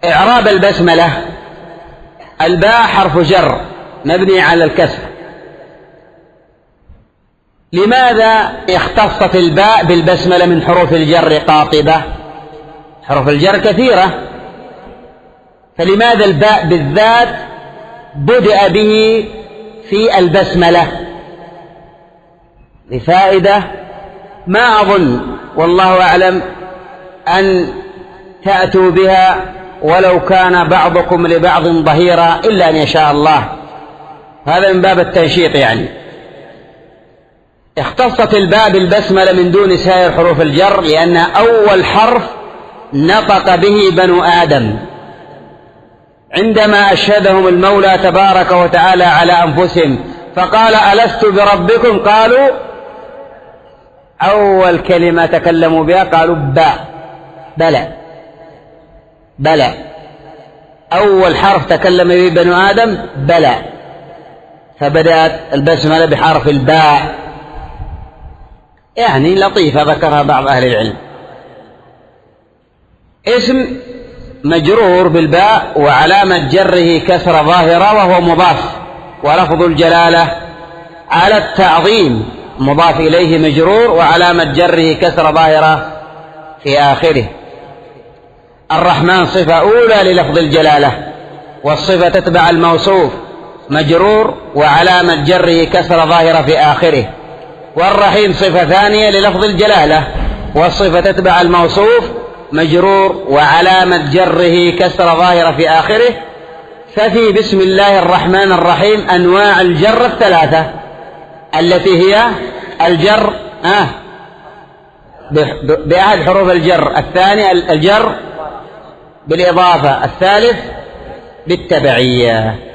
إعراب البسملة: الباء حرف جر مبني على الكسر. لماذا اختصت الباء بالبسملة من حروف الجر قاطبة؟ حروف الجر كثيرة، فلماذا الباء بالذات بدأ به في البسملة؟ لفائدة ما أظن والله أعلم أن تأتوا بها ولو كان بعضكم لبعض ظهيرا إلا أن يشاء الله، هذا من باب التنشيط. يعني اختصت الباء بالبسملة من دون سائر حروف الجر لأن أول حرف نطق به بنو آدم عندما أشهدهم المولى تبارك وتعالى على أنفسهم فقال: ألست بربكم؟ قالوا، أول كلمة تكلموا بها قالوا باء، بلى. أول حرف تكلم به بنو آدم بلى، فبدأت البسملة بحرف الباء. يعني لطيفة ذكرها بعض أهل العلم. اسم مجرور بالباء وعلامة جره كسر ظاهرة وهو مضاف، ولفظ الجلالة على التعظيم مضاف إليه مجرور وعلامة جره كسر ظاهرة في آخره. الرحمن صفة أولى للفظ الجلالة، والصفة تتبع الموصوف مجرور وعلامة جره كسر ظاهرة في آخره. والرحيم صفة ثانية للفظ الجلالة، والصفة تتبع الموصوف مجرور وعلامة جره كسر ظاهرة في آخره. ففي بسم الله الرحمن الرحيم أنواع الجر الثلاثة التي هي الجر بأحد حروف الجر، الثاني الجر بالإضافة، الثالث بالتبعية.